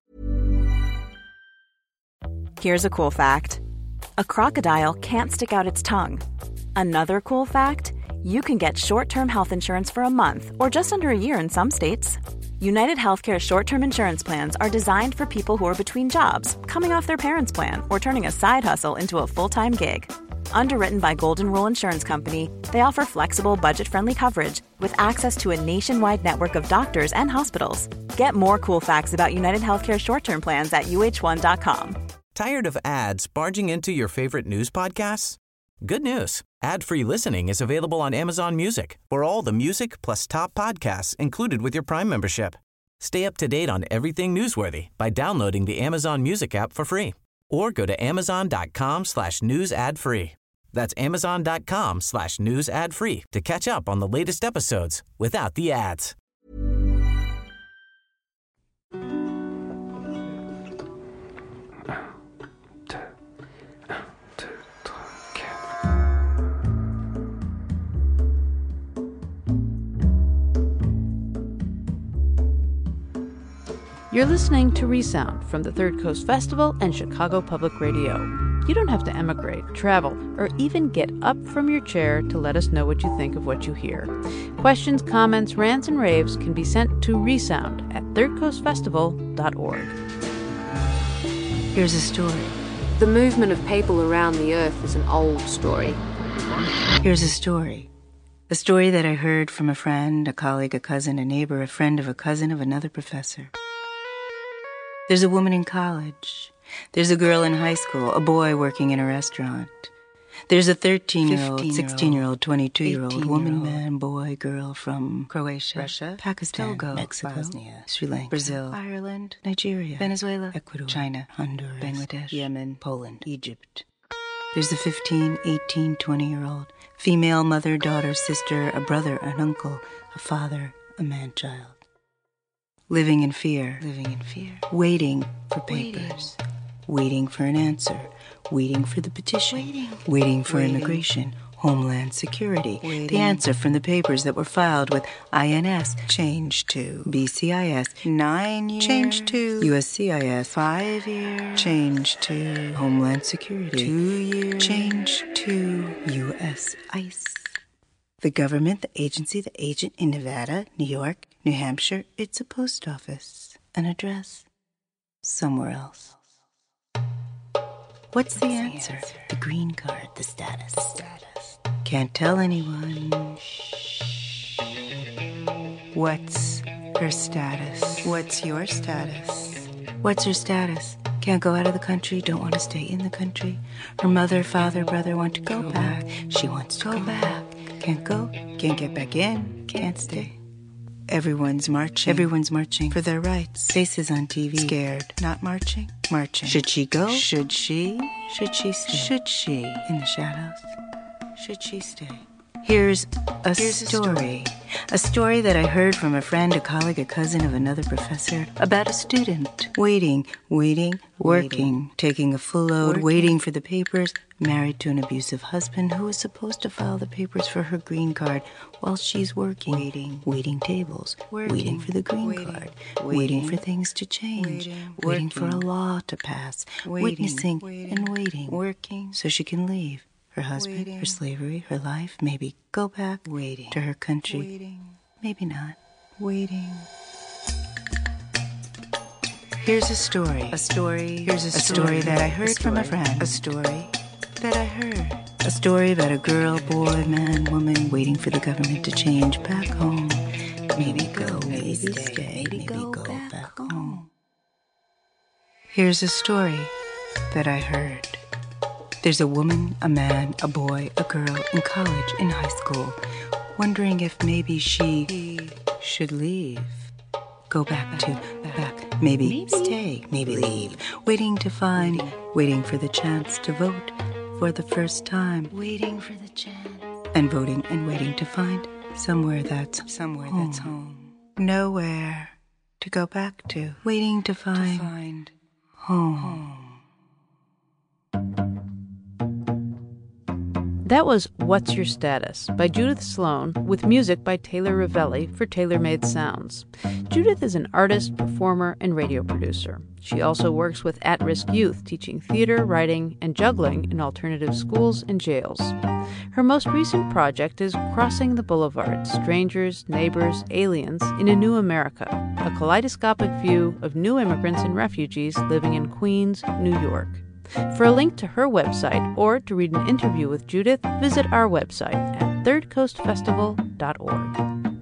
Here's a cool fact. A crocodile can't stick out its tongue. Another cool fact, you can get short-term health insurance for a month or just under a year in some states. United Healthcare short-term insurance plans are designed for people who are between jobs, coming off their parents' plan, or turning a side hustle into a full-time gig. Underwritten by Golden Rule Insurance Company, they offer flexible, budget-friendly coverage with access to a nationwide network of doctors and hospitals. Get more cool facts about United Healthcare short-term plans at uh1.com. Tired of ads barging into your favorite news podcasts? Good news. Ad-free listening is available on Amazon Music for all the music plus top podcasts included with your Prime membership. Stay up to date on everything newsworthy by downloading the Amazon Music app for free or go to amazon.com/news ad free. That's amazon.com/news ad free to catch up on the latest episodes without the ads. You're listening to Resound from the Third Coast Festival and Chicago Public Radio. You don't have to emigrate, travel, or even get up from your chair to let us know what you think of what you hear. Questions, comments, rants, and raves can be sent to resound at thirdcoastfestival.org. Here's a story. The movement of people around the earth is an old story. Here's a story. A story that I heard from a friend, a colleague, a cousin, a neighbor, a friend of a cousin of another professor. There's a woman in college. There's a girl in high school, a boy working in a restaurant. There's a 13-year-old, 16-year-old, 22-year-old, woman, man, boy, girl from Croatia, Russia, Pakistan, Togo, Mexico, Bosnia, Sri Lanka, Brazil, Ireland, Nigeria, Venezuela, Ecuador, China, Honduras, Bangladesh, Yemen, Poland, Egypt. There's a 15, 18, 20-year-old, female mother, daughter, sister, a brother, an uncle, a father, a man-child. Living in fear, waiting for papers, waiting for an answer, waiting for the petition, waiting for immigration, Homeland Security, the answer from the papers that were filed with INS, change to BCIS, 9 years, change to USCIS, 5 years, change to Homeland Security, 2 years, change to US ICE. The government, the agency, the agent in Nevada, New York, New Hampshire, it's a post office, an address, somewhere else. What's the answer? The green card, the status. Can't tell anyone. What's her status? What's your status? What's her status? Can't go out of the country, don't want to stay in the country. Her mother, father, brother want to go back. She wants to go back. Can't go, can't get back in, can't stay. Everyone's marching for their rights. Faces on TV. Scared. Not marching. Should she go? Should she stay? Should she? In the shadows. Should she stay? Here's a story. A story that I heard from a friend, a colleague, a cousin of another professor about a student. Waiting, working, taking a full load, waiting for the papers, married to an abusive husband who was supposed to file the papers for her green card while she's working. Waiting tables, waiting for the green card, waiting for things to change, waiting for a law to pass, witnessing and waiting, working so she can leave. Her husband, her slavery, her life, maybe go back to her country. Maybe not. Here's a story. Here's a story that I heard from a friend. A story that I heard. A story about a girl, boy, man, woman waiting for the government to change back home. Maybe go, maybe stay, maybe go back home. Here's a story that I heard. There's a woman, a man, a boy, a girl in college, in high school, wondering if maybe she should leave. Go back, maybe stay, maybe leave. Waiting to find, waiting for the chance to vote for the first time. Waiting for the chance. And voting and waiting to find somewhere that's home. Nowhere to go back to, waiting to find home. That was What's Your Status by Judith Sloan with music by Taylor Ravelli for Tailor Made Sounds. Judith is an artist, performer, and radio producer. She also works with at-risk youth, teaching theater, writing, and juggling in alternative schools and jails. Her most recent project is Crossing the Boulevard, Strangers, Neighbors, Aliens in a New America, a kaleidoscopic view of new immigrants and refugees living in Queens, New York. For a link to her website or to read an interview with Judith, visit our website at thirdcoastfestival.org.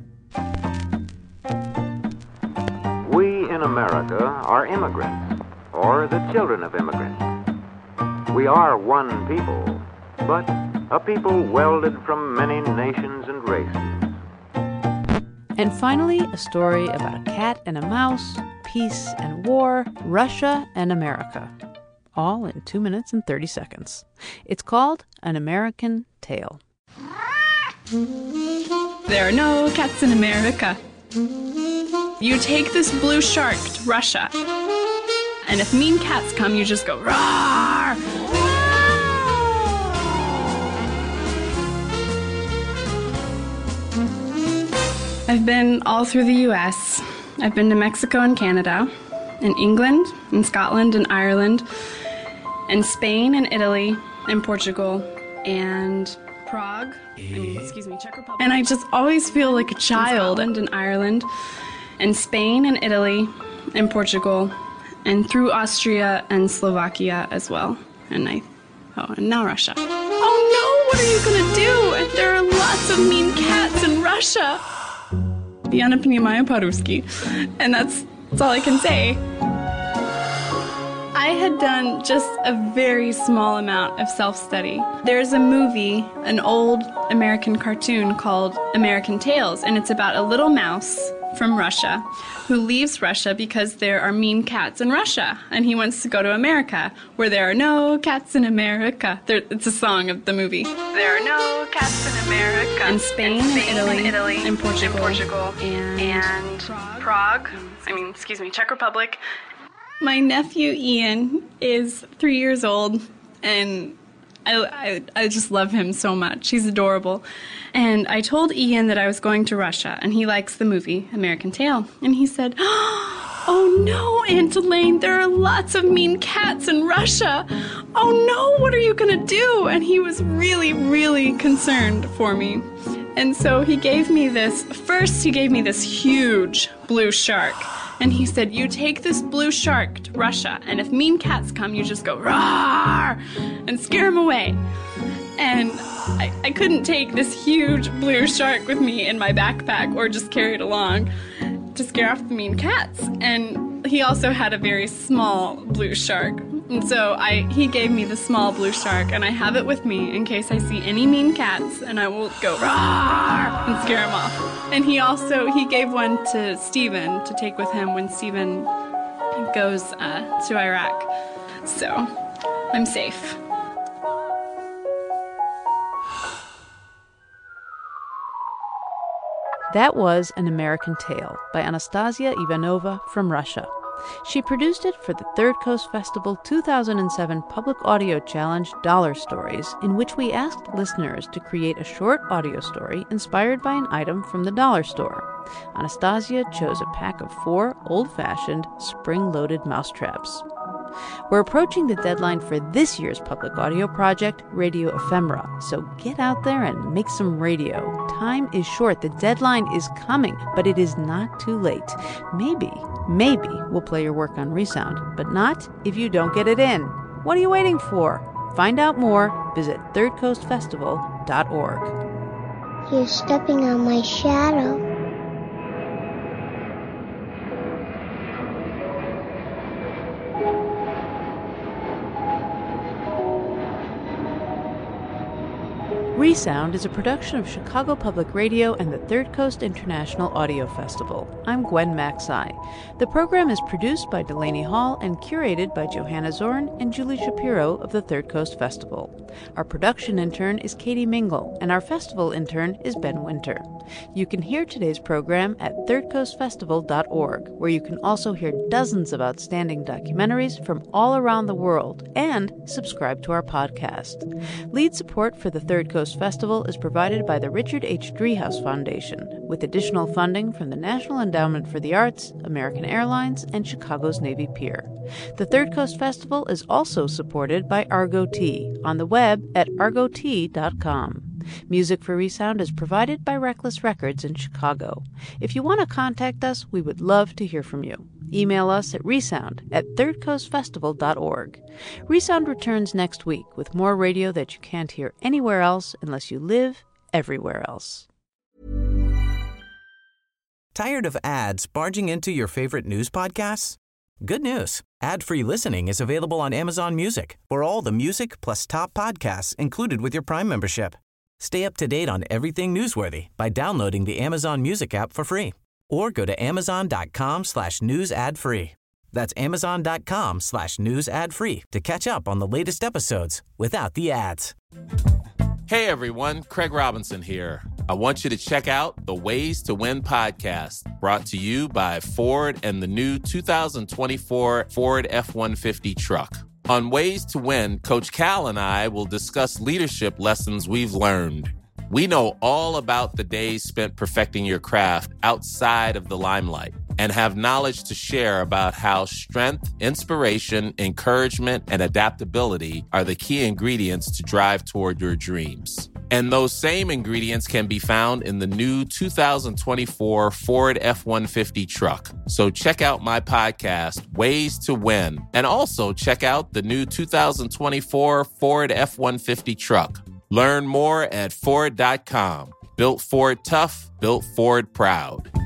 We in America are immigrants, or the children of immigrants. We are one people, but a people welded from many nations and races. And finally, a story about a cat and a mouse, peace and war, Russia and America. All in 2 minutes and 30 seconds. It's called An American Tale. There are no cats in America. You take this blue shark to Russia, and if mean cats come, you just go, roar! I've been all through the U.S. I've been to Mexico and Canada, and England, and Scotland, and Ireland, and Spain, and Italy, and Portugal, and Prague, Czech Republic. And I just always feel like a child. And in Ireland, and Spain, and Italy, and Portugal, and through Austria and Slovakia as well. And now Russia. Oh no, what are you gonna do? And there are lots of mean cats in Russia. Я не понимаю по-русски. And that's all I can say. I had done just a very small amount of self-study. There's a movie, an old American cartoon called American Tales, and it's about a little mouse from Russia who leaves Russia because there are mean cats in Russia, and he wants to go to America, where there are no cats in America. It's a song of the movie. There are no cats in America. And Spain, and Italy, and Portugal, and Prague. Czech Republic. My nephew Ian is 3 years old, and I just love him so much. He's adorable. And I told Ian that I was going to Russia, and he likes the movie American Tail. And he said, "Oh no, Aunt Elaine, there are lots of mean cats in Russia. Oh no, what are you gonna do?" And he was really, really concerned for me. And so he gave me this huge blue shark. And he said, "You take this blue shark to Russia, and if mean cats come, you just go, roar, and scare them away." And I couldn't take this huge blue shark with me in my backpack or just carry it along to scare off the mean cats. And he also had a very small blue shark. And so he gave me the small blue shark, and I have it with me in case I see any mean cats, and I will go roar and scare them off. And he gave one to Stephen to take with him when Stephen goes to Iraq. So I'm safe. That was An American Tale by Anastasia Ivanova from Russia. She produced it for the Third Coast Festival 2007 Public Audio Challenge Dollar Stories, in which we asked listeners to create a short audio story inspired by an item from the dollar store. Anastasia chose a pack of 4 old-fashioned, spring-loaded mousetraps. We're approaching the deadline for this year's public audio project, Radio Ephemera, so get out there and make some radio. Time is short, the deadline is coming, but it is not too late. Maybe we'll play your work on Resound, but not if you don't get it in. What are you waiting for? Find out more, visit thirdcoastfestival.org. You're stepping on my shadow. Resound is a production of Chicago Public Radio and the Third Coast International Audio Festival. I'm Gwen Macsai. The program is produced by Delaney Hall and curated by Johanna Zorn and Julie Shapiro of the Third Coast Festival. Our production intern is Katie Mingle, and our festival intern is Ben Winter. You can hear today's program at thirdcoastfestival.org, where you can also hear dozens of outstanding documentaries from all around the world and subscribe to our podcast. Lead support for the Third Coast Festival is provided by the Richard H. Driehaus Foundation, with additional funding from the National Endowment for the Arts, American Airlines, and Chicago's Navy Pier. The Third Coast Festival is also supported by Argo Tea on the web at argotea.com. Music for Resound is provided by Reckless Records in Chicago. If you want to contact us, we would love to hear from you. Email us at resound@thirdcoastfestival.org. Resound returns next week with more radio that you can't hear anywhere else unless you live everywhere else. Tired of ads barging into your favorite news podcasts? Good news. Ad-free listening is available on Amazon Music for all the music plus top podcasts included with your Prime membership. Stay up to date on everything newsworthy by downloading the Amazon Music app for free or go to amazon.com/news ad free. That's amazon.com/news ad free to catch up on the latest episodes without the ads. Hey everyone, Craig Robinson here. I want you to check out the Ways to Win podcast, brought to you by Ford and the new 2024 Ford F-150 truck. On Ways to Win, Coach Cal and I will discuss leadership lessons we've learned. We know all about the days spent perfecting your craft outside of the limelight and have knowledge to share about how strength, inspiration, encouragement, and adaptability are the key ingredients to drive toward your dreams. And those same ingredients can be found in the new 2024 Ford F-150 truck. So check out my podcast, Ways to Win, and also check out the new 2024 Ford F-150 truck. Learn more at Ford.com. Built Ford tough, built Ford proud.